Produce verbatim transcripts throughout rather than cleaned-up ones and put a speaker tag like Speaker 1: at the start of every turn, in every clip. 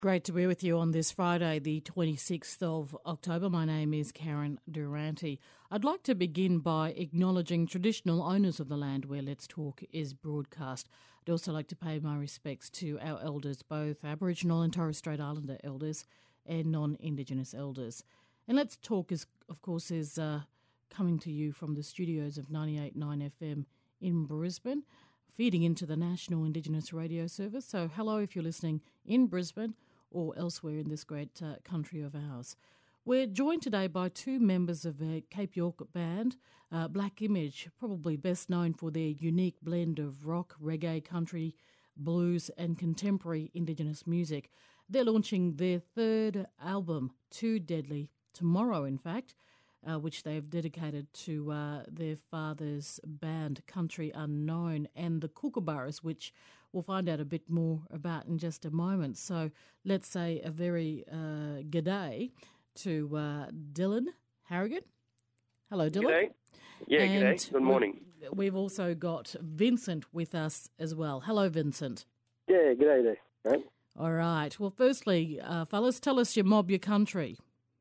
Speaker 1: Great to be with you on this Friday, the twenty-sixth of October. My name is Karen Durante. I'd like to begin by acknowledging traditional owners of the land where Let's Talk is broadcast. I'd also like to pay my respects to our elders, both Aboriginal and Torres Strait Islander elders and non-Indigenous elders. And Let's Talk, is, of course, is uh, coming to you from the studios of ninety-eight point nine F M in Brisbane, feeding into the National Indigenous Radio Service. So hello if you're listening in Brisbane or elsewhere in this great uh, country of ours. We're joined today by two members of a Cape York band, uh, Black Image, probably best known for their unique blend of rock, reggae, country, blues and contemporary Indigenous music. They're launching their third album, Too Deadly, tomorrow in fact, uh, which they've dedicated to uh, their father's band, Country Unknown, and the Kookaburras, which we'll find out a bit more about in just a moment. So let's say a very uh, g'day to uh, Dylan Harrigan. Hello, Dylan.
Speaker 2: G'day. Yeah,
Speaker 1: and
Speaker 2: g'day. Good morning.
Speaker 1: We've also got Vincent with us as well. Hello, Vincent.
Speaker 3: Yeah, g'day there. Right?
Speaker 1: All right. Well, firstly, uh, fellas, tell us your mob, your country.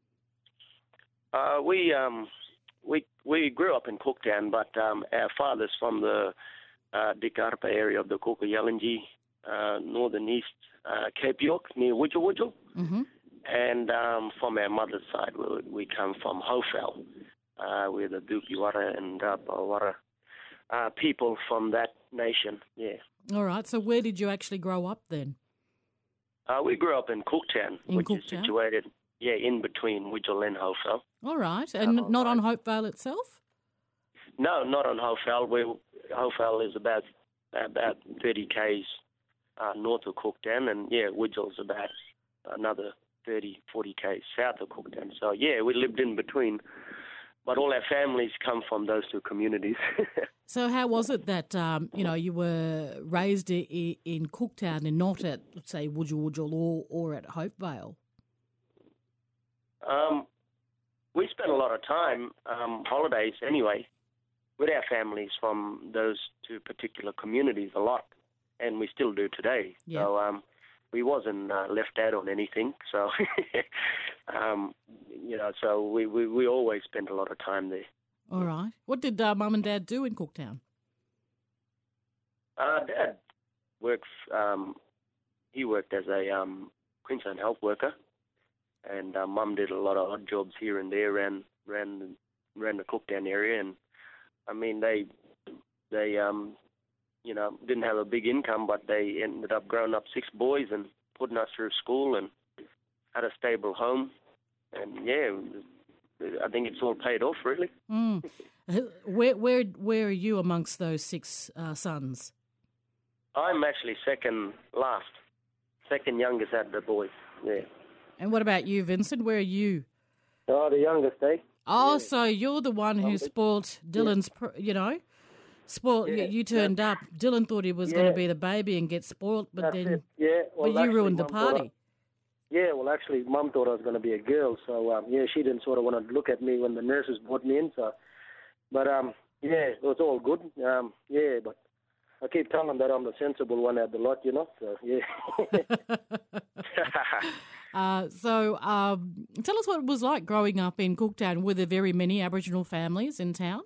Speaker 2: Uh, we um, we we grew up in Cooktown, but um, our father's from the uh, Dikarpa area of the Kuku-Yalanji, uh, northern east uh, Cape York, near Wujal Wujal.
Speaker 1: Mm-hmm.
Speaker 2: And um, from our mother's side, we, we come from Hofel. Uh, we're the Dukiwara and Rapawara uh, people from that nation, yeah.
Speaker 1: All right. So where did you actually grow up then?
Speaker 2: Uh, we grew up in Cooktown,
Speaker 1: In
Speaker 2: which
Speaker 1: Cooktown?
Speaker 2: is situated, yeah, in between Wujal and Hofel.
Speaker 1: All right. And
Speaker 2: Oh,
Speaker 1: not on
Speaker 2: right.
Speaker 1: Hopevale itself?
Speaker 2: No, not on Hofel. We Hofel is about about thirty k's uh, north of Cooktown, and yeah, Widgel's about another thirty, forty k's south of Cooktown. So yeah, we lived in between, but all our families come from those two communities.
Speaker 1: So how was it that, um, you know, you were raised in, in Cooktown and not at, let's say, Wujal Wujal or, or at Hopevale?
Speaker 2: um, we spent a lot of time, um, holidays anyway, with our families from those two particular communities a lot, and we still do today.
Speaker 1: Yeah.
Speaker 2: So um, we wasn't uh, left out on anything. So, um, you know, so we, we, we always spent a lot of time there.
Speaker 1: All right. What did uh, Mum and Dad do in Cooktown?
Speaker 2: Uh, Dad works, um, he worked as a um, Queensland health worker, and uh, Mum did a lot of odd jobs here and there around, around, around the Cooktown area, and I mean, they, they, um, you know, didn't have a big income, but they ended up growing up six boys and putting us through school and had a stable home. And yeah, I think it's all paid off, really.
Speaker 1: Mm. Where, where, where are you amongst those six uh, sons?
Speaker 2: I'm actually second last, second youngest out of the boys. Yeah.
Speaker 1: And what about you, Vincent? Where are you?
Speaker 3: Oh, the youngest, eh?
Speaker 1: Oh,
Speaker 3: Yeah.
Speaker 1: so you're the one who
Speaker 3: Um,
Speaker 1: spoilt Dylan's, pr you know, spoilt.
Speaker 3: Yeah,
Speaker 1: you, you turned up. Dylan thought he was going
Speaker 3: Yeah.
Speaker 1: to be the baby and get spoilt, but
Speaker 3: That's
Speaker 1: then,
Speaker 3: it. Yeah, well,
Speaker 1: but you
Speaker 3: actually,
Speaker 1: ruined the
Speaker 3: Mum thought
Speaker 1: party.
Speaker 3: I- yeah, well, actually, Mum thought I was going to be a girl, so um, yeah, she didn't sort of want to look at me when the nurses brought me in. So, but um, yeah, it was all good. Um, yeah, but I keep telling them that I'm the sensible one out of the lot, you know. So yeah.
Speaker 1: uh, so um, tell us what it was like growing up in Cooktown. Were there very many Aboriginal families in town?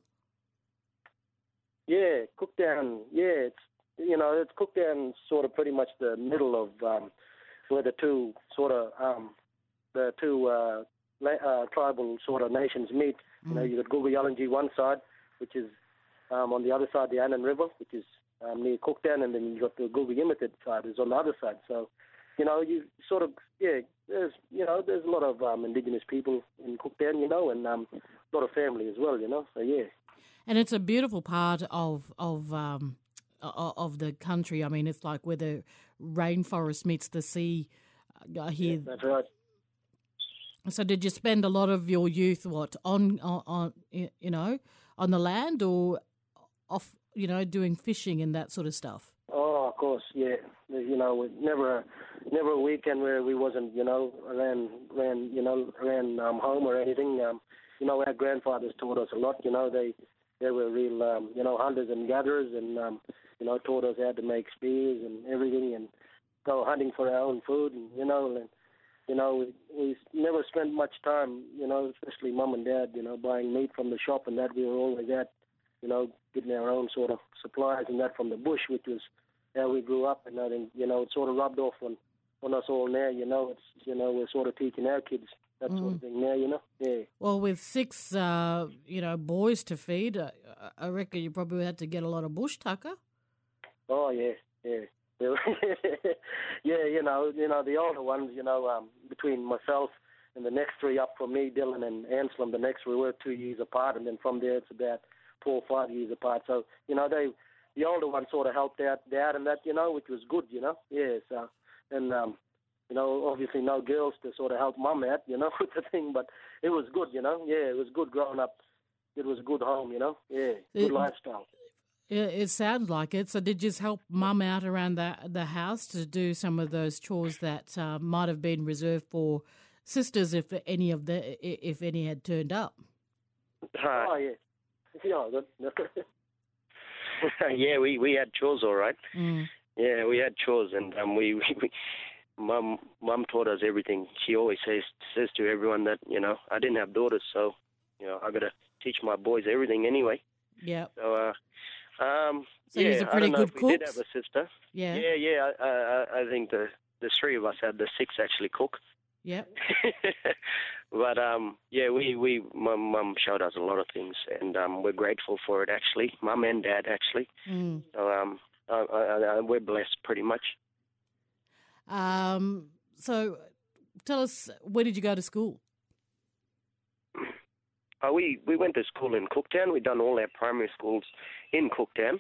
Speaker 3: Yeah, Cooktown. Yeah, it's you know, it's Cooktown, sort of pretty much the middle of um, where the two sort of um, the two uh, la- uh, tribal sort of nations meet.
Speaker 1: Mm.
Speaker 3: You know, you got Kuku-Yalanji one side, which is um, on the other side, the Annan River, which is um, near Cooktown, and then you got the Kuku-Yimithirr side, is on the other side. So, you know, you sort of yeah, there's you know, there's a lot of um, Indigenous people in Cooktown, you know, and um, a lot of family as well, you know. So yeah.
Speaker 1: And it's a beautiful part of of um, o- of the country. I mean, it's like where the rainforest meets the sea. I hear.
Speaker 3: Yeah, that's right.
Speaker 1: So, did you spend a lot of your youth what on on, on you know on the land or off you know doing fishing and that sort of stuff?
Speaker 3: Oh, of course, yeah. You know, never, never a weekend where we wasn't, you know, ran, ran, you know, ran um, home or anything. Um, you know, our grandfathers taught us a lot. You know, they, they were real, um, you know, hunters and gatherers, and um, you know, taught us how to make spears and everything. And go hunting for our own food, and you know, and you know, we, we never spent much time, you know, especially mum and dad, you know, buying meat from the shop and that. We were always at, you know, getting our own sort of supplies and that from the bush, which was how we grew up. And I think, you know, it sort of rubbed off on, on us all now, you know. It's, you know, we're sort of teaching our kids that mm. sort of thing now, you know. Yeah.
Speaker 1: Well, with six, uh, you know, boys to feed, uh, I reckon you probably had to get a lot of bush tucker.
Speaker 3: Oh, yeah, yeah. yeah, you know, you know, the older ones, you know, um, between myself and the next three up from me, Dylan and Anselm, the next we were two years apart, and then from there it's about four or five years apart. So, you know, they, the older ones sort of helped out dad and that, you know, which was good, you know, yeah. So, and um, you know, obviously no girls to sort of help mum out, you know, with the thing, but it was good, you know, yeah, it was good growing up. It was a good home, you know, yeah, good it, lifestyle.
Speaker 1: It, it sounds like it. So did you just help mum out around the the house to do some of those chores that uh, might have been reserved for sisters if any of the if any had turned up?
Speaker 2: Uh,
Speaker 3: oh yeah, yeah,
Speaker 2: yeah. We, we had chores, all right.
Speaker 1: Mm.
Speaker 2: Yeah, we had chores, and um, we, we, we mum mum taught us everything. She always says says to everyone that you know I didn't have daughters, so you know I got to teach my boys everything anyway.
Speaker 1: Yeah.
Speaker 2: So. Uh, Um,
Speaker 1: so
Speaker 2: yeah,
Speaker 1: he's a pretty
Speaker 2: I don't know
Speaker 1: good
Speaker 2: if we
Speaker 1: cook.
Speaker 2: did have a sister.
Speaker 1: Yeah,
Speaker 2: yeah, yeah. I, I, I think the the three of us had the six actually cook.
Speaker 1: Yeah.
Speaker 2: But um, yeah, we we mum mum showed us a lot of things, and um, we're grateful for it actually. Mum and dad actually.
Speaker 1: Mm.
Speaker 2: So um, I, I, I, we're blessed pretty much.
Speaker 1: Um, so tell us, where did you go to school?
Speaker 2: Uh, we, we went to school in Cooktown. We'd done all our primary schools in Cooktown.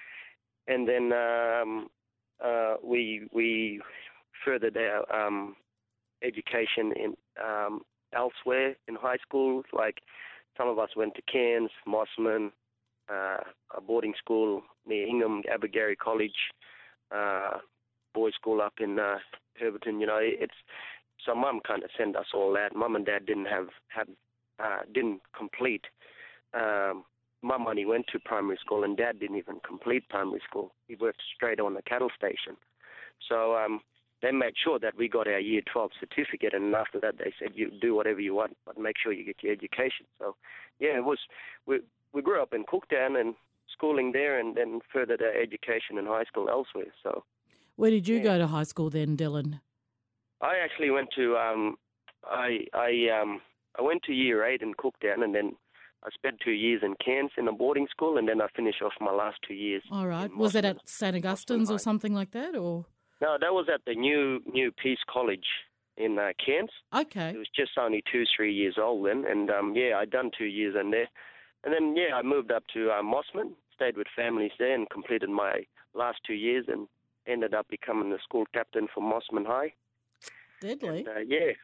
Speaker 2: And then um, uh, we we furthered our um, education in um, elsewhere in high schools. Like some of us went to Cairns, Mossman, uh, a boarding school near Hingham, Abergarie College, uh, boys' school up in uh, Herberton. You know, it's so Mum kind of sent us all that. Mum and Dad didn't have have uh, didn't complete. Um, Mum only went to primary school, and Dad didn't even complete primary school. He worked straight on the cattle station. So um, they made sure that we got our Year twelve certificate, and after that they said, you do whatever you want, but make sure you get your education. So, yeah, it was we we grew up in Cooktown and schooling there, and then furthered our education in high school elsewhere. So,
Speaker 1: where did you
Speaker 2: yeah.
Speaker 1: go to high school then, Dylan?
Speaker 2: I actually went to um, I I um, I went to Year eight in Cooktown, and then I spent two years in Cairns in a boarding school, and then I finished off my last two years.
Speaker 1: All right. Was that at Saint Augustine's or something like that, or?
Speaker 2: No, that was at the new New Peace College in uh, Cairns.
Speaker 1: Okay.
Speaker 2: It was just only two, three years old then, and um, yeah, I'd done two years in there, and then yeah, I moved up to uh, Mossman, stayed with families there, and completed my last two years, and ended up becoming the school captain for Mossman High.
Speaker 1: Deadly.
Speaker 2: And, uh, yeah.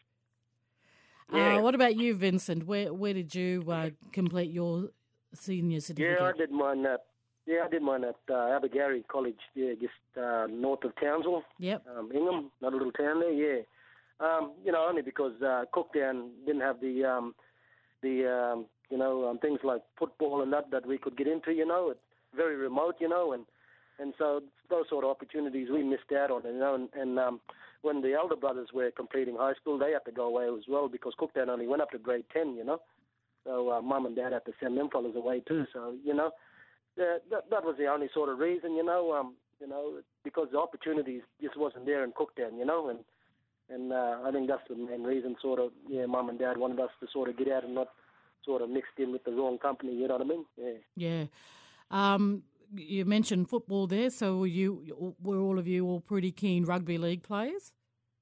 Speaker 2: Yeah.
Speaker 1: Uh, what about you, Vincent? Where where did you uh, complete your senior certificate?
Speaker 3: Yeah, I did mine at yeah, I did mine at uh, Abergarie College, yeah, just uh, north of Townsville.
Speaker 1: Yep.
Speaker 3: Um, Ingham, not a little town there. Yeah. Um, you know, only because uh, Cooktown didn't have the um, the um, you know um, things like football and that that we could get into. You know, it's very remote. You know, and and so those sort of opportunities we missed out on. You know, and, and um, when the elder brothers were completing high school, they had to go away as well because Cooktown only went up to grade ten, you know. So uh, Mum and Dad had to send them fellas away too. So, you know, uh, that, that was the only sort of reason, you know, um, you know, because the opportunities just wasn't there in Cooktown, you know. And, and uh, I think that's the main reason sort of, yeah, Mum and Dad wanted us to sort of get out and not sort of mixed in with the wrong company, you know what I mean? Yeah.
Speaker 1: Yeah. Um, you mentioned football there, so were you were all of you all pretty keen rugby league players?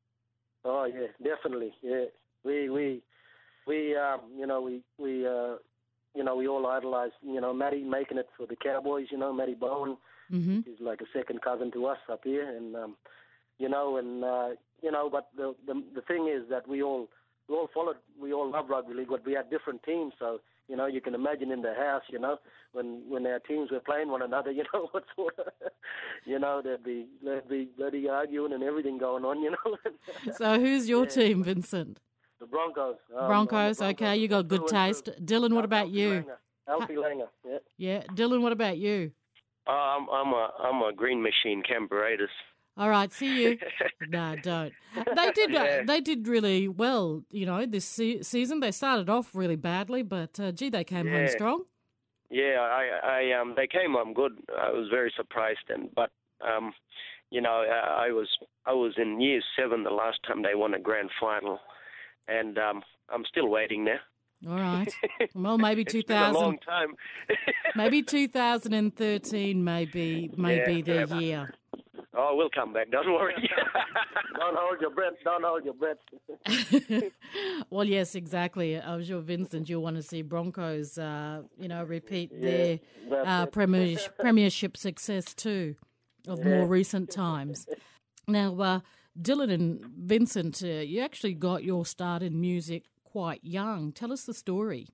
Speaker 3: Oh yeah, definitely. Yeah, we we we um you know we we uh you know we all idolized you know Matty making it for the Cowboys. You know Matty Bowen,
Speaker 1: mm-hmm.
Speaker 3: He's like a second cousin to us up here, and um you know and uh, you know but the, the the thing is that we all we all followed we all love rugby league, but we had different teams, so. You know, you can imagine in the house, you know, when when our teams were playing one another, you know, what sort of, you know, there'd be there'd be bloody arguing and everything going on, you know.
Speaker 1: So who's your yeah. team, Vincent?
Speaker 3: The Broncos. Um,
Speaker 1: Broncos,
Speaker 3: Broncos,
Speaker 1: okay, you got good taste. Dylan, what about you?
Speaker 3: Alfie Langer, yeah.
Speaker 1: Yeah, Dylan, what about you?
Speaker 2: Uh, I'm I'm a I'm a Green Machine Canberra Raiders.
Speaker 1: All right, see you. No, don't. They did.
Speaker 2: Yeah.
Speaker 1: Uh, they did really well. You know, this se- season they started off really badly, but uh, gee, they came home
Speaker 2: Yeah.
Speaker 1: strong.
Speaker 2: Yeah, I, I, um, they came on good. I was very surprised, and but, um, you know, I, I was, I was in year seven the last time they won a grand final, and um, I'm still waiting now.
Speaker 1: All right. Well, maybe two
Speaker 2: It's been a long
Speaker 1: thousand,
Speaker 2: time.
Speaker 1: maybe two thousand thirteen, maybe, may
Speaker 2: Yeah,
Speaker 1: be their
Speaker 2: yeah.
Speaker 1: year.
Speaker 2: Oh, we'll come back. Don't worry.
Speaker 3: Don't hold your breath. Don't hold your breath.
Speaker 1: Well, yes, exactly. I'm sure, Vincent, you'll want to see Broncos, uh, you know, repeat
Speaker 3: Yeah,
Speaker 1: their
Speaker 3: that's
Speaker 1: uh,
Speaker 3: it.
Speaker 1: premiership, premiership success too of more recent times. Now, uh, Dylan and Vincent, uh, you actually got your start in music quite young. Tell us the story.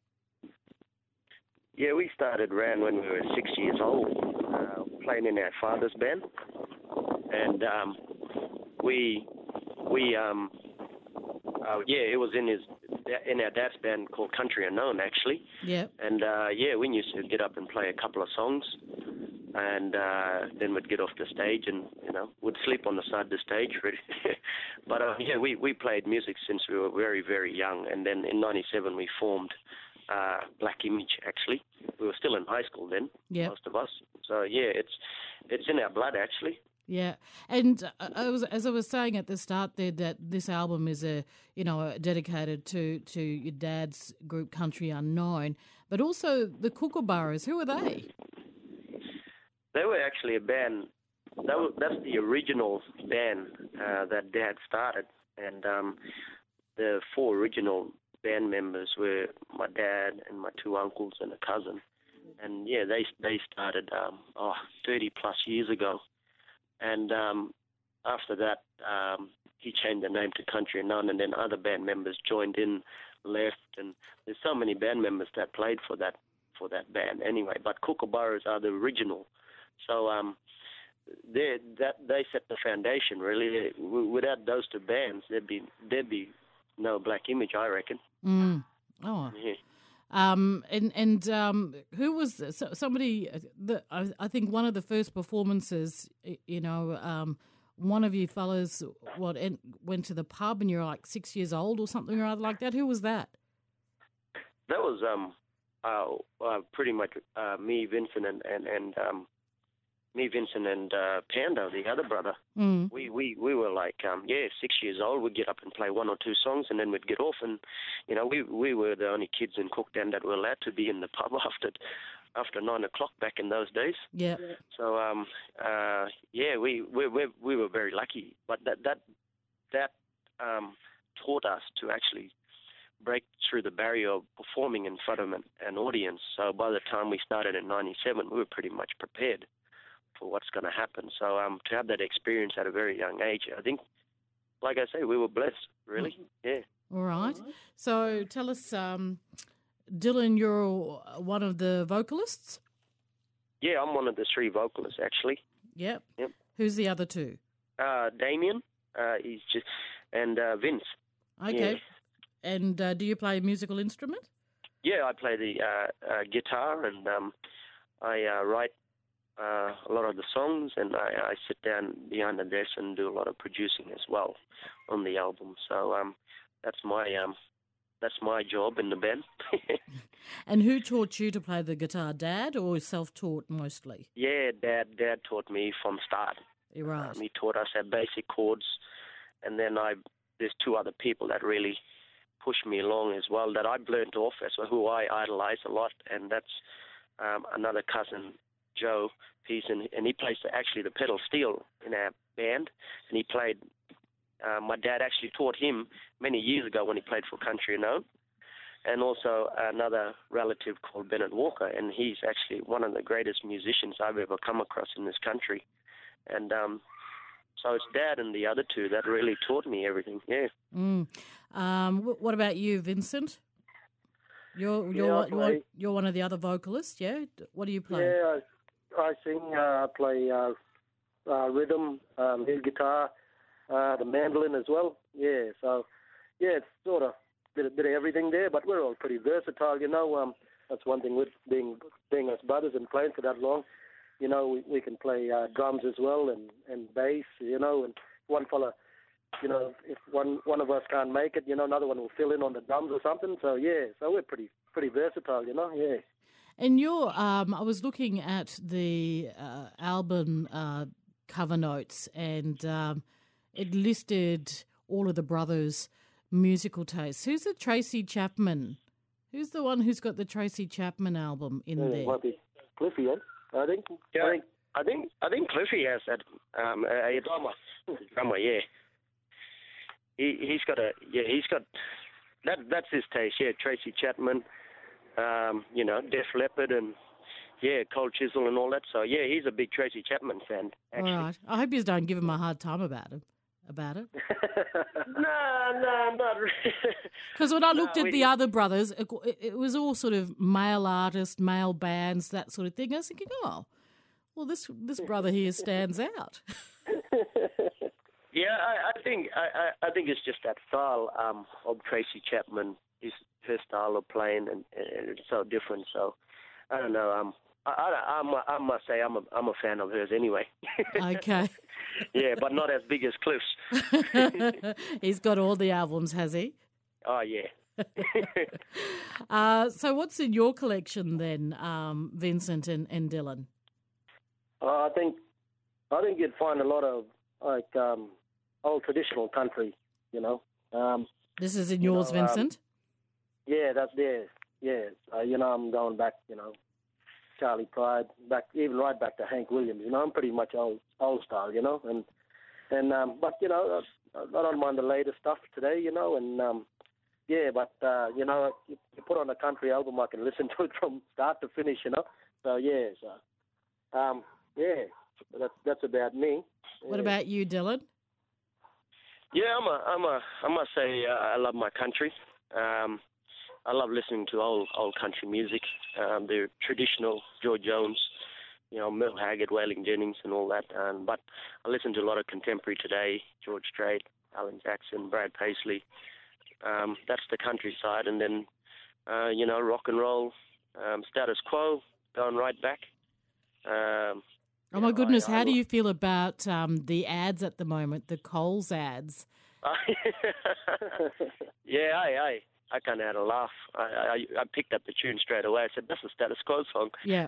Speaker 2: Yeah, we started around when we were six years old, uh, playing in our father's band, and um, we we um, uh, yeah, it was in his in our dad's band called Country Unknown actually,
Speaker 1: Yep.
Speaker 2: and uh, yeah, we used to get up and play a couple of songs, and uh, then we'd get off the stage and you know would sleep on the side of the stage, really. But uh, yeah, we we played music since we were very very young, and then in ninety-seven we formed. Uh, Black Image, actually. We were still in high school then,
Speaker 1: Yep.
Speaker 2: most of us. So yeah, it's it's in our blood actually.
Speaker 1: Yeah, and uh, I was, as I was saying at the start there, that this album is a you know dedicated to to your dad's group Country Unknown, but also the Kookaburras. Who are they?
Speaker 2: They were actually a band. That was, that's the original band uh, that Dad started, and um, the four original band members were my dad and my two uncles and a cousin, and yeah, they they started um, oh thirty plus years ago, and um, after that um, he changed the name to Country Unknown, and then other band members joined in, left, and there's so many band members that played for that for that band anyway. But Kookaburras are the original, so um, they that they set the foundation really. Without those two bands, there'd be there'd be no Black Image, I reckon.
Speaker 1: Mm. Oh.
Speaker 2: Yeah.
Speaker 1: Um, and and um, who was so, somebody? The, I, I think one of the first performances. You know, um, one of you fellas what en- went to the pub, and you're like six years old or something or other like that. Who was that?
Speaker 2: That was um, uh, uh pretty much uh, me, Vincent, and and and um, me, Vincent, and uh, Pando, the other brother.
Speaker 1: Mm.
Speaker 2: We, we we were like um yeah six years old. We'd get up and play one or two songs, and then we'd get off. And you know we we were the only kids in Cooktown that were allowed to be in the pub after after nine o'clock back in those days.
Speaker 1: Yeah.
Speaker 2: So um uh yeah we we we, we were very lucky. But that that that um taught us to actually break through the barrier of performing in front of an, an audience. So by the time we started in ninety-seven, we were pretty much prepared for what's going to happen. So um, to have that experience at a very young age, I think, like I say, we were blessed, really. Yeah.
Speaker 1: All right. So tell us, um, Dylan, you're one of the vocalists?
Speaker 2: Yeah, I'm one of the three vocalists, actually.
Speaker 1: Yep.
Speaker 2: Yep.
Speaker 1: Who's the other two?
Speaker 2: Uh, Damien, uh, he's just, and uh, Vince.
Speaker 1: Okay.
Speaker 2: Yeah.
Speaker 1: And uh, do you play a musical instrument?
Speaker 2: Yeah, I play the uh, uh, guitar, and um, I uh, write Uh, a lot of the songs, and I, I sit down behind the desk and do a lot of producing as well on the album. So um, that's my um, that's my job in the band.
Speaker 1: And who taught you to play the guitar, Dad, or self-taught mostly?
Speaker 2: Yeah, Dad. Dad taught me from start.
Speaker 1: You're right.
Speaker 2: Um, he taught us our basic chords, and then I there's two other people that really pushed me along as well that I've learned off as well, who I idolize a lot, and that's um, another cousin, Joe Peace, and, and he plays the, actually the pedal steel in our band, and he played, uh, my dad actually taught him many years ago when he played for Country Unknown, and also another relative called Bennett Walker, and he's actually one of the greatest musicians I've ever come across in this country, and um, so it's Dad and the other two that really taught me everything, yeah.
Speaker 1: Mm. Um, wh- what about you, Vincent? You're you're,
Speaker 3: Yeah, I
Speaker 1: one- you're,
Speaker 3: play-
Speaker 1: you're one of the other vocalists, yeah? What do you play?
Speaker 3: Yeah, I, I sing, uh, play uh, uh, rhythm, um, lead guitar, uh, the mandolin as well. Yeah, so yeah, it's sort of bit, a bit of everything there, but we're all pretty versatile, you know. Um, that's one thing with being being us brothers and playing for that long. you know, we, we can play uh, drums as well and, and bass, you know, and one fella, you know, if one one of us can't make it, you know, another one will fill in on the drums or something. So, yeah, so we're pretty pretty versatile, you know, yeah.
Speaker 1: And your, um, I was looking at the uh, album uh, cover notes, and um, it listed all of the brothers' musical tastes. Who's the Tracy Chapman? Who's the one who's got the Tracy Chapman album in
Speaker 3: yeah,
Speaker 1: there?
Speaker 3: Might be Cliffy, eh? I think.
Speaker 2: Yeah,
Speaker 3: I think.
Speaker 2: I think I think Cliffy has that um, a, a drummer. Drummer, yeah. He he's got a yeah he's got that that's his taste. Yeah, Tracy Chapman, um, you know, Def Leppard and yeah, Cold Chisel and all that. So yeah, he's a big Tracy Chapman fan. Actually.
Speaker 1: All right. I hope you don't give him a hard time about him. About it?
Speaker 2: no, no, not really.
Speaker 1: Because when I looked
Speaker 2: No,
Speaker 1: at
Speaker 2: we-
Speaker 1: the other brothers, it, it was all sort of male artists, male bands, that sort of thing. I was thinking, oh, well, this this brother here stands out.
Speaker 2: Yeah, I, I think I, I, I think it's just that style um, of Tracy Chapman. His her style of playing, and, and it's so different. So I don't know. Um, I, I, I'm, I must say I'm a I'm a fan of hers anyway.
Speaker 1: Okay.
Speaker 2: Yeah, but not as big as Cliff's.
Speaker 1: He's got all the albums, has he?
Speaker 2: Oh yeah.
Speaker 1: Uh, so what's in your collection then, um, Vincent and, and Dylan?
Speaker 3: Uh, I think I think you'd find a lot of like um, old traditional country, you know. Um,
Speaker 1: This is in
Speaker 3: You
Speaker 1: yours,
Speaker 3: know, um,
Speaker 1: Vincent?
Speaker 3: yeah, that's there. Yeah, uh, you know, I'm going back, you know, Charlie Pride, back even right back to Hank Williams. You know, I'm pretty much old old style, you know, and and um, but you know, I, I don't mind the latest stuff today, you know, and um, yeah, but uh, you know, you, you put on a country album, I can listen to it from start to finish, you know. So yeah, so um, yeah, that's that's about me.
Speaker 1: What
Speaker 3: Yeah.
Speaker 1: about you, Dylan?
Speaker 2: Yeah, I'm a I'm a I must say uh, I love my country. Um, I love listening to old old country music, um, the traditional George Jones, you know, Merle Haggard, Waylon Jennings, and all that. Um, but I listen to a lot of contemporary today: George Strait, Alan Jackson, Brad Paisley. Um, that's the countryside, and then uh, you know, rock and roll, um, status quo, going right back. Um,
Speaker 1: Oh, my
Speaker 2: know,
Speaker 1: goodness.
Speaker 2: I- I
Speaker 1: How do
Speaker 2: lo-
Speaker 1: you feel about um, the ads at the moment, the Coles ads?
Speaker 2: Yeah, I, I, I kind of had a laugh. I, I, I picked up the tune straight away. I said, "That's a Status Quo song."
Speaker 1: Yeah.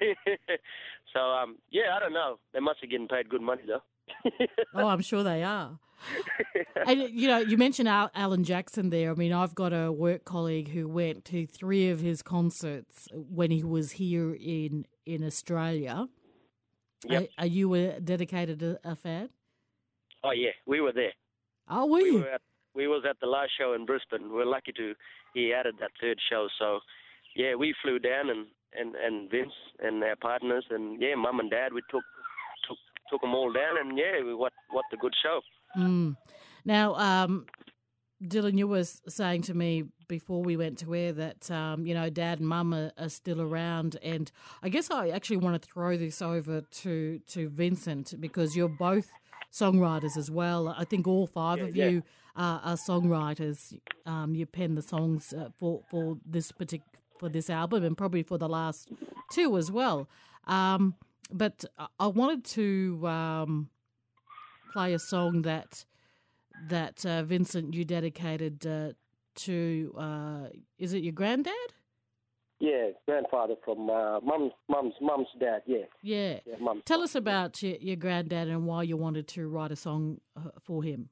Speaker 2: So, um, yeah, I don't know. They must be getting paid good money though.
Speaker 1: Oh, I'm sure they are. And, you know, you mentioned Al- Alan Jackson there. I mean, I've got a work colleague who went to three of his concerts when he was here in, in Australia.
Speaker 2: Yep.
Speaker 1: Are, are you a dedicated a, a fan?
Speaker 2: Oh yeah, we were there.
Speaker 1: Oh, were
Speaker 2: We
Speaker 1: you?
Speaker 2: were at we was at the last show in Brisbane. We We're lucky to he added that third show. So, yeah, we flew down and, and, and Vince and our partners and yeah, Mum and Dad. We took took took them all down and yeah, we what what a good show.
Speaker 1: Mm. Now, um, Dylan, you were saying to me before we went to air that, um, you know, Dad and Mum are, are still around. And I guess I actually want to throw this over to, to Vincent because you're both songwriters as well. I think all five
Speaker 2: Yeah,
Speaker 1: of
Speaker 2: yeah.
Speaker 1: you are, are songwriters. Um, you pen the songs uh, for, for this partic- for this album and probably for the last two as well. Um, but I- I wanted to um, play a song that that uh, Vincent you dedicated uh, to. Uh, is it your granddad?
Speaker 3: Yeah, grandfather from uh, mum's mum's mum's dad. Yeah,
Speaker 1: Yeah.
Speaker 3: yeah, mum's.
Speaker 1: Tell us about your, your granddad and why you wanted to write a song uh, for him.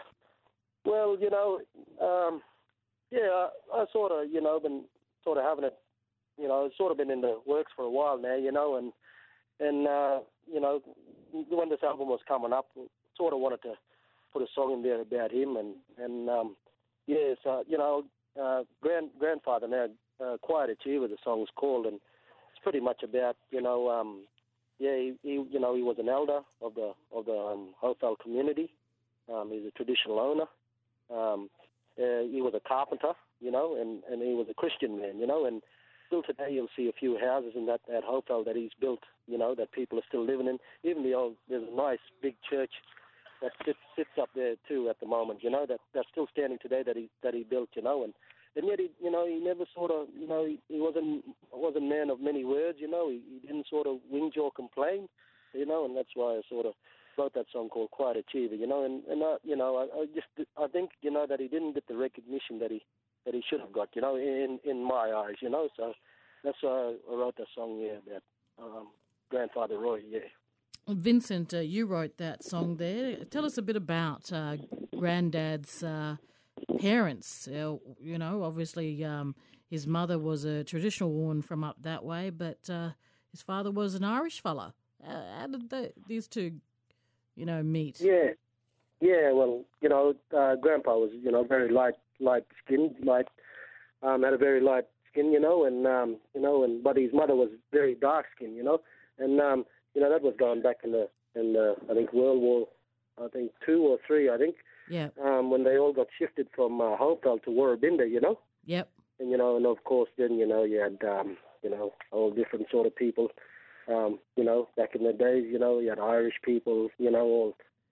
Speaker 3: Well, you know, um, yeah, I, I sort of, you know, been sort of having it, you know, it's sort of been in the works for a while now, you know, and and uh, you know, when this album was coming up, sort of wanted to put a song in there about him, and and um, yeah, so you know, uh, grand grandfather now, uh, Quiet Achiever, the song's called, and it's pretty much about, you know, um, yeah, he, he, you know, he was an elder of the of the um, Hofel community. Um, he's a traditional owner. Um, uh, he was a carpenter, you know, and, and he was a Christian man, you know, and still today you'll see a few houses in that, that Hofel that he's built, you know, that people are still living in. Even the old, there's a nice big church that sits, sits up there too at the moment, you know, that that's still standing today that he that he built, you know, and and yet he, you know, he never sort of, you know, he, he wasn't wasn't a man of many words, you know. He, he didn't sort of whinge or complain, you know, and that's why I sort of wrote that song called Quiet Achiever, you know, and and uh, you know, I, I just I think you know that he didn't get the recognition that he that he should have got, you know, in in my eyes, you know. So that's why I wrote that song, yeah, about um, Grandfather Roy, yeah.
Speaker 1: Vincent, uh, you wrote that song there. Tell us a bit about uh, Granddad's uh, parents. Uh, you know, obviously um, his mother was a traditional woman from up that way, but uh, his father was an Irish fella. Uh, how did the, these two, you know, meet?
Speaker 3: Yeah, yeah. Well, you know, uh, Grandpa was, you know, very light, light skinned, light, um, had a very light skin, you know, and um, you know, and but his mother was very dark skinned, you know, and um, you know that was going back in the in the I think World War, I think two or three, I think.
Speaker 1: Yeah.
Speaker 3: Um, when they all got shifted from uh, Hopewell to Warrabinda, you know.
Speaker 1: Yep.
Speaker 3: And you know, and of course, then you know you had um, you know all different sort of people. Um, you know, back in the days, you know, you had Irish people, you know, all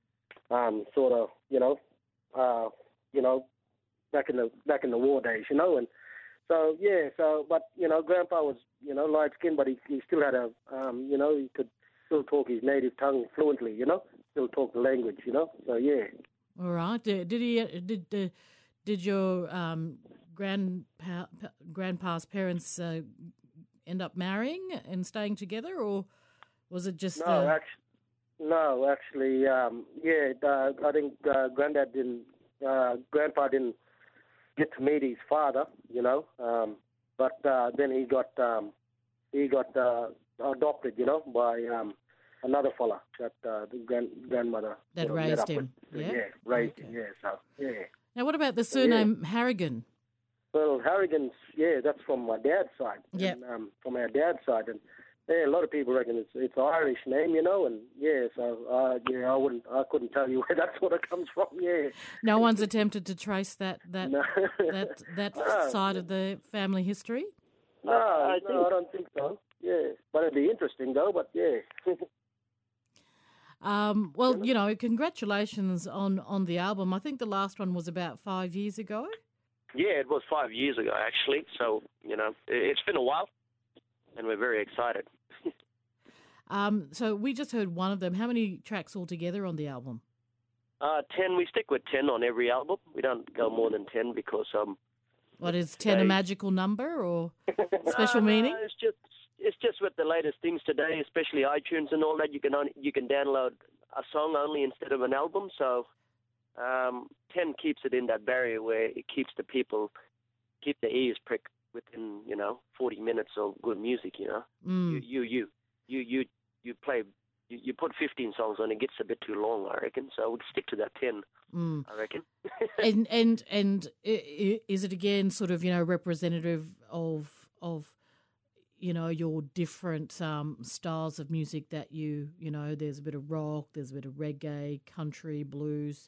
Speaker 3: um, sort of, you know, uh, you know, back in the back in the war days, you know, and so yeah, so but you know, Grandpa was, you know, light skinned, but he he still had a, um, you know, he could still talk his native tongue fluently, you know, still talk the language, you know, so yeah.
Speaker 1: All right. Did, did he? Did uh, did your um, grandpa grandpa's parents uh, end up marrying and staying together, or was it just?
Speaker 3: No,
Speaker 1: uh...
Speaker 3: actually, no, actually, um, yeah. Uh, I think uh, Granddad didn't. Uh, Grandpa didn't get to meet his father, you know. Um, but uh, then he got um, he got uh, adopted, you know, by um, another fella that uh, the grand, grandmother
Speaker 1: that
Speaker 3: sort of
Speaker 1: raised
Speaker 3: met up
Speaker 1: him.
Speaker 3: with.
Speaker 1: Yeah,
Speaker 3: yeah, raised
Speaker 1: okay.
Speaker 3: him. Yeah, so yeah.
Speaker 1: Now, what about the surname yeah. Harrigan?
Speaker 3: Well, Harrigan's, yeah, that's from my dad's side.
Speaker 1: Yep.
Speaker 3: And, um, from our dad's side, and yeah, a lot of people reckon it's it's an Irish name, you know, and yeah, so uh, yeah, I wouldn't, I couldn't tell you where that sort of comes from. Yeah.
Speaker 1: No one's attempted to trace that that
Speaker 3: no.
Speaker 1: that that
Speaker 3: no.
Speaker 1: side of the family history.
Speaker 3: No, I, no, think... I don't think so. Yeah, but it'd be interesting though. But yeah.
Speaker 1: um, well, you know, congratulations on on the album. I think the last one was about five years ago.
Speaker 2: Yeah, it was five years ago, actually. So, you know, it's been a while, and we're very excited.
Speaker 1: um, so we just heard one of them. How many tracks altogether on the album?
Speaker 2: Uh, ten. We stick with ten on every album. We don't go more than ten because... um.
Speaker 1: What, is ten today... a magical number or special
Speaker 2: no,
Speaker 1: meaning?
Speaker 2: No, it's just it's just with the latest things today, especially iTunes and all that. You can only, you can download a song only instead of an album, so... Um, ten keeps it in that barrier where it keeps the people, keep the ears pricked within, you know, forty minutes of good music, you know.
Speaker 1: Mm.
Speaker 2: You, you, you, you, you, you play, you, you put fifteen songs on, it gets a bit too long, I reckon. So we'd stick to that ten, mm. I reckon.
Speaker 1: and and and is it again sort of, you know, representative of of, you know, your different um, styles of music that you, you know, there's a bit of rock, there's a bit of reggae, country, blues.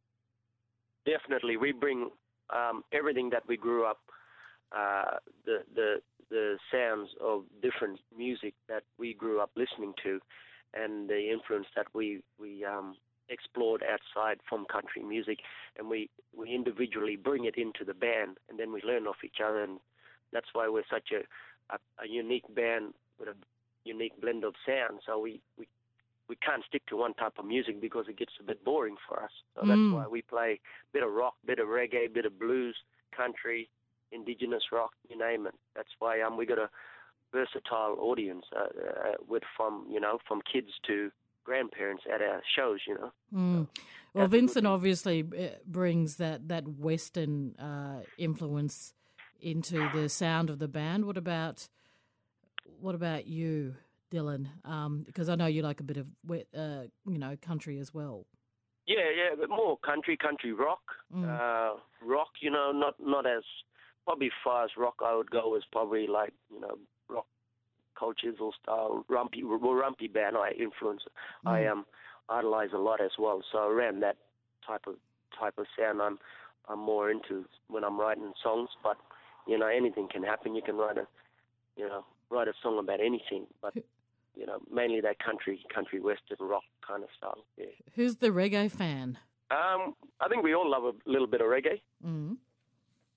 Speaker 2: Definitely, we bring um, everything that we grew up, uh, the the the sounds of different music that we grew up listening to, and the influence that we we um, explored outside from country music, and we, we individually bring it into the band, and then we learn off each other, and that's why we're such a a, a unique band with a unique blend of sound. So we, we we can't stick to one type of music because it gets a bit boring for us. So that's mm. why we play a bit of rock, bit of reggae, bit of blues, country, indigenous rock, you name it. That's why um we got a versatile audience uh, uh, with from you know from kids to grandparents at our shows. You know.
Speaker 1: Mm.
Speaker 2: So
Speaker 1: well, Vincent obviously brings that that Western uh, influence into the sound of the band. What about what about you, Dylan? Um, because I know you like a bit of uh, you know country as well.
Speaker 2: Yeah, yeah, but more country, country rock, mm. uh, rock. You know, not not as probably far as rock I would go is probably like you know rock, Cold Chisel style, Rumpy, Rumpy band. I influence, mm. I um idolize a lot as well. So around that type of type of sound, I'm I'm more into when I'm writing songs. But you know, anything can happen. You can write a you know write a song about anything, but. You know, mainly that country, country western rock kind of style. Yeah.
Speaker 1: Who's the reggae fan?
Speaker 2: Um, I think we all love a little bit of reggae.
Speaker 1: Mm.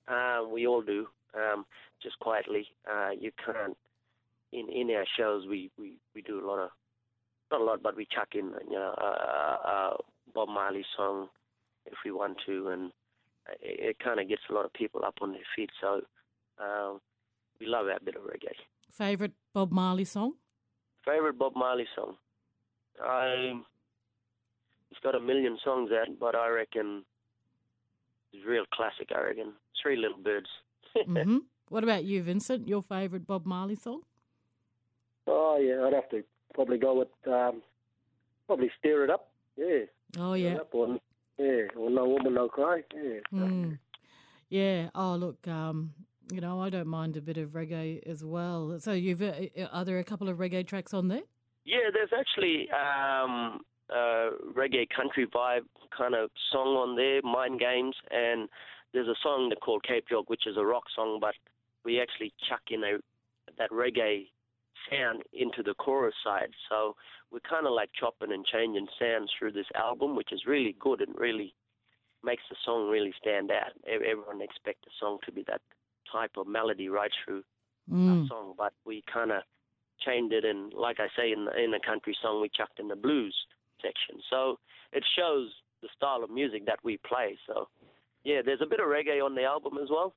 Speaker 2: Uh, we all do, um, just quietly. Uh, you can't, in, in our shows, we, we, we do a lot of, not a lot, but we chuck in, you know, a, a Bob Marley song if we want to, and it, it kind of gets a lot of people up on their feet, so uh, we love our bit of reggae.
Speaker 1: Favourite Bob Marley song?
Speaker 2: Favourite Bob Marley song? I, he's got a million songs out, but I reckon it's a real classic, I reckon. Three Little Birds.
Speaker 1: Mm-hmm. What about you, Vincent? Your favourite Bob Marley song?
Speaker 3: Oh, yeah, I'd have to probably go with, um, probably Stir It Up. Yeah.
Speaker 1: Oh, yeah.
Speaker 3: Stir It Up, or, yeah, or No Woman, No Cry. Yeah.
Speaker 1: Mm. Yeah. Oh, look, um, you know, I don't mind a bit of reggae as well. So you've, uh, are there a couple of reggae tracks on there?
Speaker 2: Yeah, there's actually um, a reggae country vibe kind of song on there, Mind Games, and there's a song they called Cape Jog, which is a rock song, but we actually chuck in a that reggae sound into the chorus side. So we're kind of like chopping and changing sounds through this album, which is really good and really makes the song really stand out. Everyone expects the song to be that type of melody right through
Speaker 1: Mm.
Speaker 2: our song, but we kind of changed it, and like I say, in the, in a country song, we chucked in the blues section. So it shows the style of music that we play. So, yeah, there's a bit of reggae on the album as well.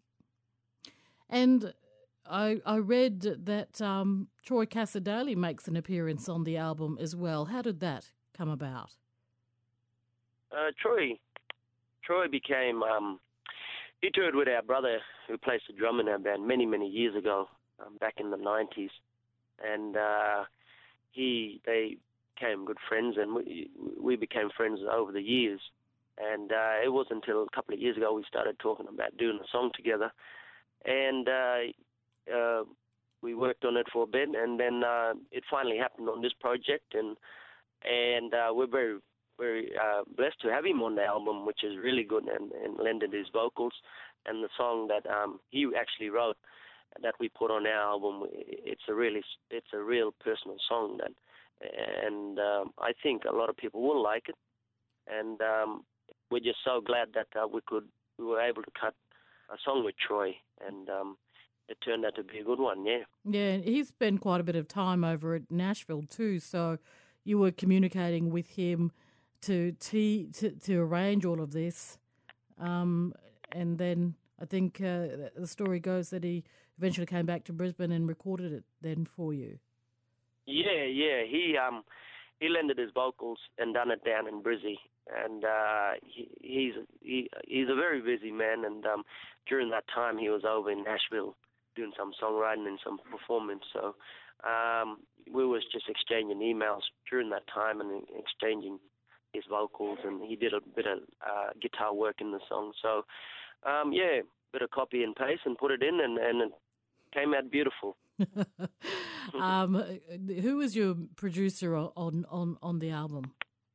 Speaker 1: And I I read that um, Troy Cassar-Daley makes an appearance on the album as well. How did that come about?
Speaker 2: Uh, Troy, Troy became, um, he toured with our brother who plays the drum in our band many, many years ago, um, back in the nineties. And uh, he, they became good friends, and we, we became friends over the years. And uh, it wasn't until a couple of years ago we started talking about doing a song together. And uh, uh, we worked on it for a bit, and then uh, it finally happened on this project. And and uh, we're very, very uh, blessed to have him on the album, which is really good, and, and lended his vocals. And the song that um, he actually wrote that we put on our album, it's a really, it's a real personal song, that, and um, I think a lot of people will like it. And um, we're just so glad that uh, we could, we were able to cut a song with Troy, and um, it turned out to be a good one. Yeah.
Speaker 1: Yeah, he's spent quite a bit of time over at Nashville too. So you were communicating with him to to to, to arrange all of this, um, and then I think uh, the story goes that he eventually came back to Brisbane and recorded it then for you.
Speaker 2: Yeah, yeah. He um he lended his vocals and done it down in Brizzy, and uh, he, he's he, he's a very busy man. And um, during that time, he was over in Nashville doing some songwriting and some performance. So um, we was just exchanging emails during that time and exchanging his vocals, and he did a bit of uh, guitar work in the song. So um, yeah, bit of copy and paste and put it in, and, and it came out beautiful.
Speaker 1: um, who was your producer on, on, on the album?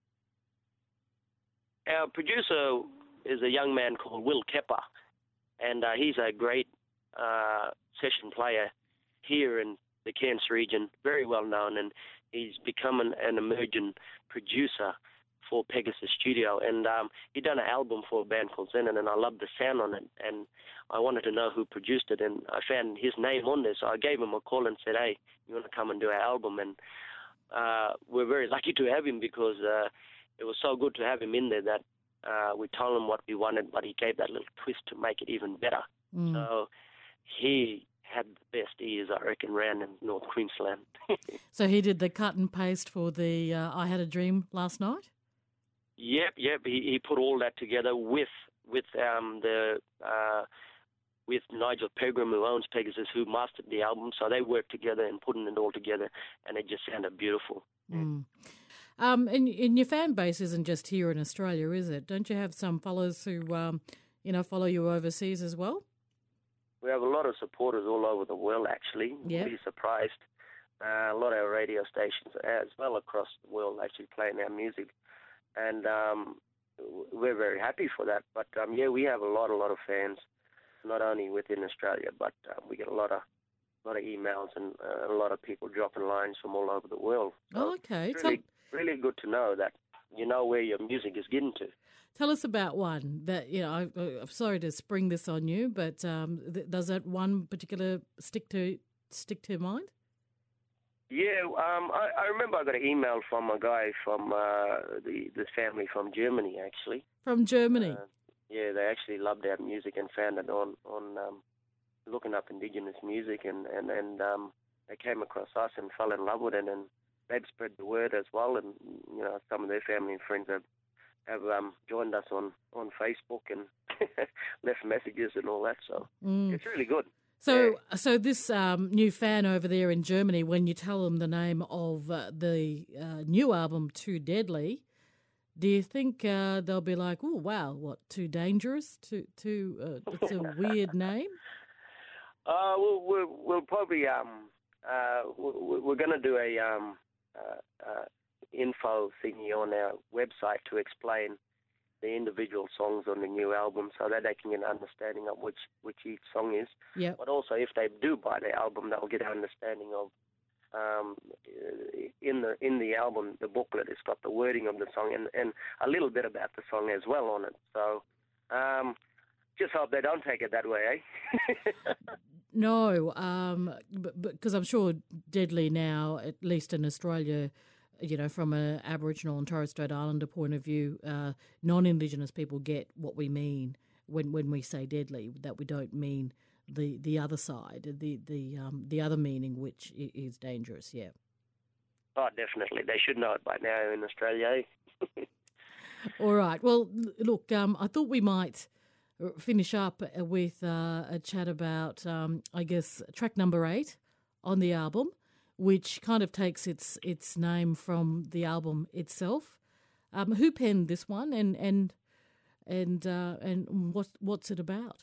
Speaker 2: Our producer is a young man called Will Kepper, and uh, he's a great uh, session player here in the Cairns region, very well known, and he's become an, an emerging producer for Pegasus Studio. And um, he done an album for a band called Zenon, and I loved the sound on it, and I wanted to know who produced it, and I found his name on there, so I gave him a call and said, hey, you want to come and do our album? And uh, we're very lucky to have him, because uh, it was so good to have him in there that uh, we told him what we wanted, but he gave that little twist to make it even better.
Speaker 1: Mm.
Speaker 2: So he had the best ears, I reckon, around in North Queensland.
Speaker 1: So he did the cut and paste for the uh, I Had a Dream last night?
Speaker 2: Yep, yep. He, he put all that together with with um, the uh, with Nigel Pegram, who owns Pegasus, who mastered the album. So they worked together and putting it all together, and it just sounded beautiful.
Speaker 1: Mm. Um, and, and your fan base isn't just here in Australia, is it? Don't you have some followers who, um, you know, follow you overseas as well?
Speaker 2: We have a lot of supporters all over the world, actually.
Speaker 1: Yep.
Speaker 2: You'll be surprised. Uh, a lot of our radio stations as well across the world actually playing our music. And um, we're very happy for that. But, um, yeah, we have a lot, a lot of fans, not only within Australia, but uh, we get a lot of lot of emails and uh, a lot of people dropping lines from all over the world. So
Speaker 1: Oh, okay.
Speaker 2: it's really, really good to know that you know where your music is getting to.
Speaker 1: tell us about one that, you know, I, I'm sorry to spring this on you, but um, th- does that one particular stick to stick to mind?
Speaker 2: Yeah, um, I, I remember I got an email from a guy from uh, the the family from Germany, actually.
Speaker 1: From Germany?
Speaker 2: Uh, yeah, they actually loved our music and found it on, on um, looking up Indigenous music, and, and, and um, they came across us and fell in love with it, and they've spread the word as well, and, you know, some of their family and friends have, have um, joined us on, on Facebook and left messages and all that, so
Speaker 1: Mm.
Speaker 2: it's really good.
Speaker 1: So, so this um, new fan over there in Germany, when you tell them the name of uh, the uh, new album, Too Deadly, do you think uh, they'll be like, "Oh, wow, what? Too dangerous? Too, too? Uh, it's a weird name."
Speaker 2: Uh, we'll, we'll, we'll probably um, uh, we're, we're going to do a um, uh, uh, info thingy on our website to explain the individual songs on the new album, so that they can get an understanding of which, which each song is.
Speaker 1: Yep.
Speaker 2: But also, if they do buy the album, they'll get an understanding of um, in the in the album, the booklet, it's got the wording of the song and, and a little bit about the song as well on it. So um, just hope they don't take it that way, eh?
Speaker 1: No, um, because I'm sure Deadly now, at least in Australia, you know, from an Aboriginal and Torres Strait Islander point of view, uh, non-Indigenous people get what we mean when, when we say deadly, that we don't mean the, the other side, the the um, the other meaning, which is dangerous, yeah.
Speaker 2: Oh, definitely. They should know it by now in Australia, eh?
Speaker 1: All right. Well, look, um, I thought we might finish up with uh, a chat about, um, I guess, track number eight on the album, which kind of takes its its name from the album itself. Um, who penned this one, and and and uh, and what what's it about?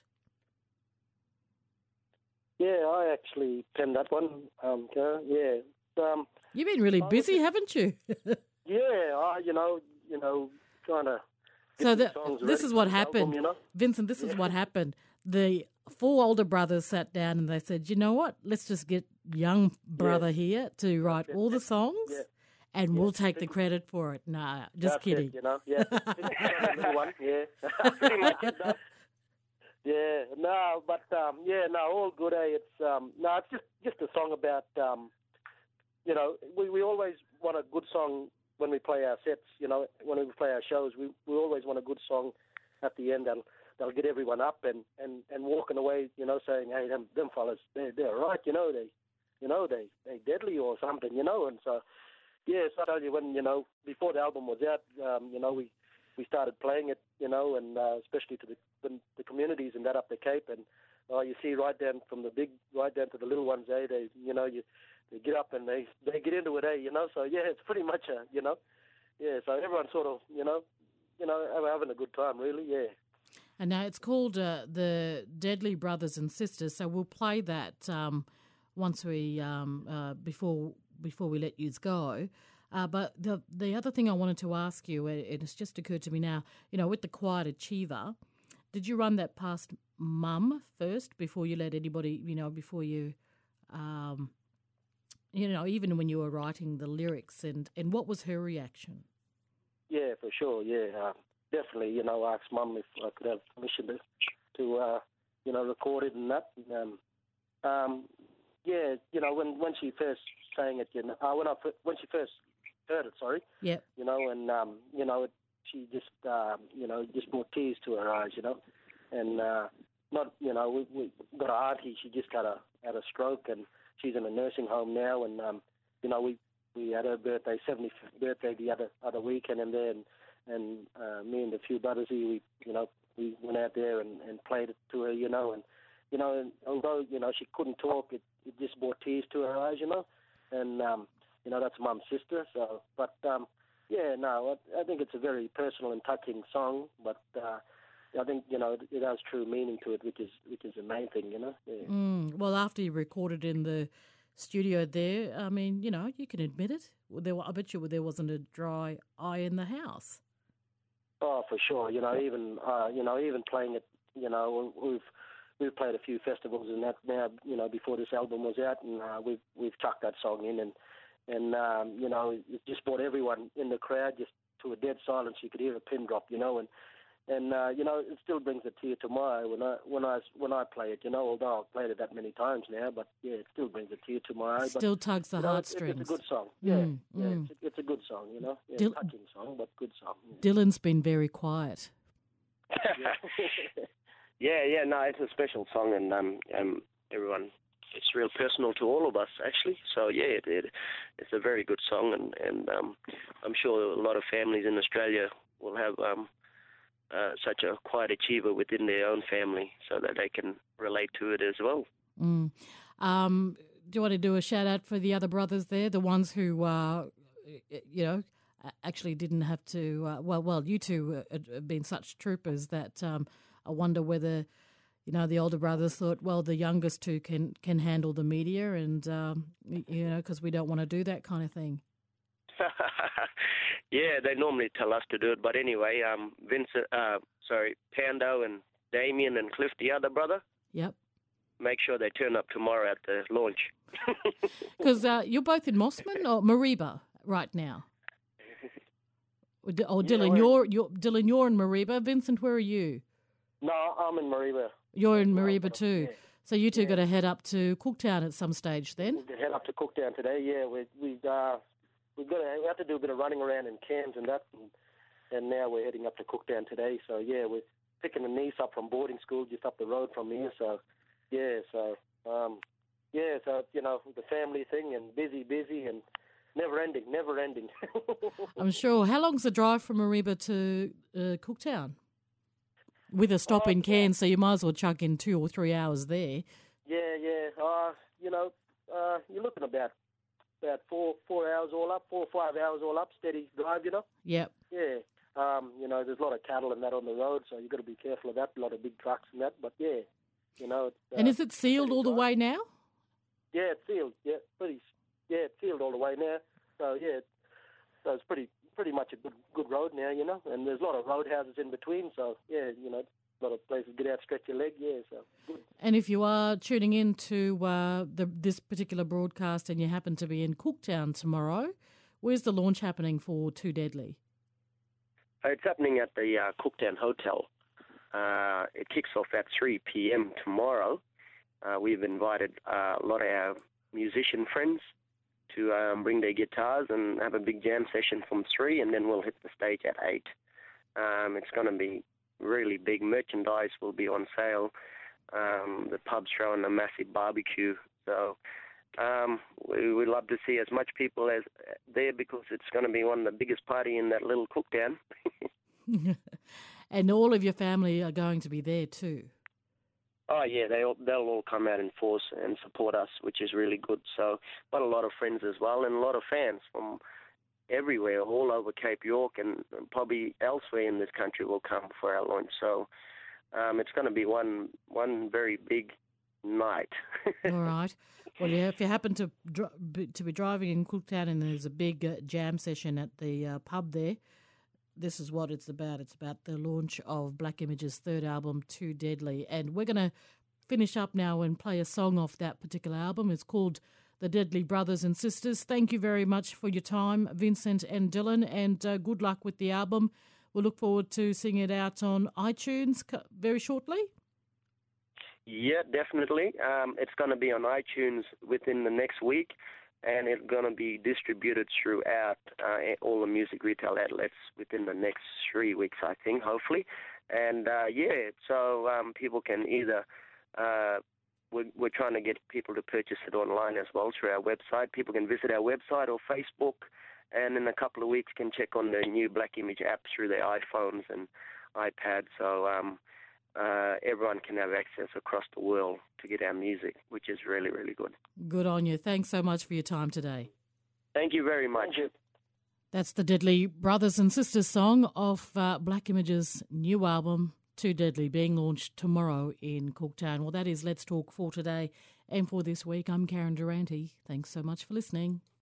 Speaker 3: Yeah, I actually penned that one. Um, yeah, um,
Speaker 1: you've been really busy, just, haven't you?
Speaker 3: yeah, I, you know, you know, trying to.
Speaker 1: So the, this is what happened,
Speaker 3: album, you know?
Speaker 1: Vincent. This
Speaker 3: yeah.
Speaker 1: is what happened. The four older brothers sat down and they said, "You know what? Let's just get young brother yeah. here to write all the songs, yeah. and yeah. we'll take the credit for it." Nah, just
Speaker 3: That's
Speaker 1: kidding.
Speaker 3: It, you know, yeah, one, yeah, pretty much. No. Yeah, no, but um, yeah, no, all good. Eh? It's um, no, it's just just a song about um, you know, we, we always want a good song when we play our sets. You know, when we play our shows, we we always want a good song at the end. And they'll get everyone up and, and, and walking away, you know, saying, "Hey, them them fellas, they're they're right, you know, they, you know, they they deadly or something, you know." And so, yeah, so I tell you, when you know before the album was out, um, you know, we, we started playing it, you know, and uh, especially to the, the the communities in that up the Cape, and oh, uh, you see right down from the big right down to the little ones, eh? They, you know, you they get up and they they get into it, eh? You know, so yeah, it's pretty much a, you know, yeah, so everyone's sort of, you know, you know, having a good time, really, yeah.
Speaker 1: And now it's called uh, the Deadly Brothers and Sisters. So we'll play that um, once we um, uh, before before we let you go. Uh, but the the other thing I wanted to ask you, and it's just occurred to me now, you know, with the Quiet Achiever, did you run that past Mum first before you let anybody, you know, before you, um, you know, even when you were writing the lyrics, and, and what was her reaction?
Speaker 3: Yeah, for sure. Yeah. Uh, Definitely, you know, I asked Mum if I could have permission to, to uh, you know, record it and that. And, um, um, yeah, you know, when, when she first sang it, you know, uh, when I when she first heard it, sorry.
Speaker 1: Yeah.
Speaker 3: You know, and um, you know, it, she just, um, you know, just brought tears to her eyes, you know, and uh, not, you know, we we got an auntie. She just had a had a stroke, and she's in a nursing home now, and um, you know, we, we had her birthday, seventy-fifth birthday the other other weekend, and then. And uh, me and a few brothers here, we, you know, we went out there and, and played it to her, you know, and, you know, and although, you know, she couldn't talk, it, it just brought tears to her eyes, you know, and, um, you know, that's Mum's sister, so, but, um, yeah, no, I, I think it's a very personal and touching song, but uh, I think, you know, it, it has true meaning to it, which is which is the main thing, you know. Yeah.
Speaker 1: Mm, well, after you recorded in the studio there, I mean, you know, you can admit it. There, I bet you there wasn't a dry eye in the house.
Speaker 3: Oh, for sure. You know, even uh, you know, even playing it. You know, we've we've played a few festivals and that now. You know, before this album was out, and uh, we've we've chucked that song in, and and um, you know, it just brought everyone in the crowd just to a dead silence. You could hear a pin drop. You know, and And uh, you know, it still brings a tear to my eye when I when I when I play it. You know, although I've played it that many times now, but yeah, it still brings a tear to my eye.
Speaker 1: Still
Speaker 3: but,
Speaker 1: tugs the
Speaker 3: you know,
Speaker 1: heartstrings.
Speaker 3: It's, it's a good song. Yeah,
Speaker 1: Mm,
Speaker 3: yeah,
Speaker 1: mm.
Speaker 3: It's, it's a good song. You know, yeah,
Speaker 1: Dil-
Speaker 3: touching song, but good song. Yeah.
Speaker 1: Dylan's been very quiet.
Speaker 2: yeah, yeah. No, it's a special song, and um, um, everyone. It's real personal to all of us, actually. So yeah, it, it, it's a very good song, and and um, I'm sure a lot of families in Australia will have um. Uh, such a quiet achiever within their own family so that they can relate to it as well.
Speaker 1: Mm. Um, do you want to do a shout out for the other brothers there, the ones who, uh, you know, actually didn't have to, uh, well, well, you two have been such troopers that um, I wonder whether, you know, the older brothers thought, well, the youngest two can, can handle the media and, um, you know, because we don't want to do that kind of thing.
Speaker 2: Yeah, they normally tell us to do it, but anyway, um, Vincent, uh, sorry, Pando and Damien and Cliff, the other brother.
Speaker 1: Yep.
Speaker 2: Make sure they turn up tomorrow at the launch.
Speaker 1: Because uh, you're both in Mossman or Mariba right now. Or, D- or Dylan,
Speaker 3: yeah,
Speaker 1: you're you're Dylan, you're in Mariba. Vincent, where are you?
Speaker 3: No, I'm in Mariba.
Speaker 1: You're in Mariba too.
Speaker 3: Yeah.
Speaker 1: So you two
Speaker 3: Yeah.
Speaker 1: got to head up to Cooktown at some stage then.
Speaker 3: We head up to Cooktown today. Yeah, we we uh we've got to, we have to do a bit of running around in Cairns and that, and, and now we're heading up to Cooktown today. So yeah, we're picking the niece up from boarding school just up the road from here. So yeah, so um yeah, so you know the family thing and busy, busy and never ending, never ending.
Speaker 1: I'm sure. How long's the drive from Mariba to uh, Cooktown? With a stop
Speaker 3: Uh,
Speaker 1: in Cairns, so you might as well chuck in two or three hours there.
Speaker 3: Yeah, yeah. Uh, you know, uh, you're looking about about four four hours all up, four or five hours all up, steady drive, you know.
Speaker 1: Yep.
Speaker 3: Yeah. Um, you know, there's a lot of cattle and that on the road, so you've got to be careful of that. A lot of big trucks and that, but yeah, you know. It's, uh,
Speaker 1: And is it sealed all the
Speaker 3: drive.
Speaker 1: way now?
Speaker 3: Yeah, it's sealed. Yeah, pretty. Yeah, it's sealed all the way now. So yeah, so it's pretty pretty much a good good road now, you know. And there's a lot of roadhouses in between, so yeah, you know. A lot of places to get out, stretch your leg, yeah, so good.
Speaker 1: And if you are tuning in to uh, the, this particular broadcast and you happen to be in Cooktown tomorrow, where's the launch happening for Too Deadly?
Speaker 2: It's happening at the uh, Cooktown Hotel. Uh, it kicks off at three p.m. tomorrow. Uh, we've invited uh, a lot of our musician friends to um, bring their guitars and have a big jam session from three, and then we'll hit the stage at eight. Um, it's going to be really big. Merchandise will be on sale. Um, the pub's throwing a massive barbecue. So um, we would love to see as much people as there because it's going to be one of the biggest party in that little Cooktown.
Speaker 1: And all of your family are going to be there too.
Speaker 2: Oh, yeah, they all, they'll all come out in force and support us, which is really good. So, but a lot of friends as well and a lot of fans from everywhere, all over Cape York and probably elsewhere in this country will come for our launch. So um, it's going to be one one very big night.
Speaker 1: All right. Well, yeah, if you happen to dr- to be driving in Cooktown and there's a big uh, jam session at the uh, pub there, this is what it's about. It's about the launch of Black Image's third album, Too Deadly. And we're going to finish up now and play a song off that particular album. It's called The Deadly Brothers and Sisters. Thank you very much for your time, Vincent and Dylan, and uh, good luck with the album. We'll look forward to seeing it out on iTunes very shortly.
Speaker 2: Yeah, definitely. Um, it's going to be on iTunes within the next week, and it's going to be distributed throughout uh, all the music retail outlets within the next three weeks, I think, hopefully. And, uh, yeah, so um, people can either... Uh, We're, we're trying to get people to purchase it online as well through our website. People can visit our website or Facebook, and in a couple of weeks can check on the new Black Image app through their iPhones and iPads. So um, uh, everyone can have access across the world to get our music, which is really, really good.
Speaker 1: Good on you. Thanks so much for your time today.
Speaker 2: Thank you very much.
Speaker 3: Thank you.
Speaker 1: That's the Deadly Brothers and Sisters song of uh, Black Image's new album, Too Deadly, being launched tomorrow in Cooktown. Well, that is Let's Talk for today and for this week. I'm Karen Durante. Thanks so much for listening.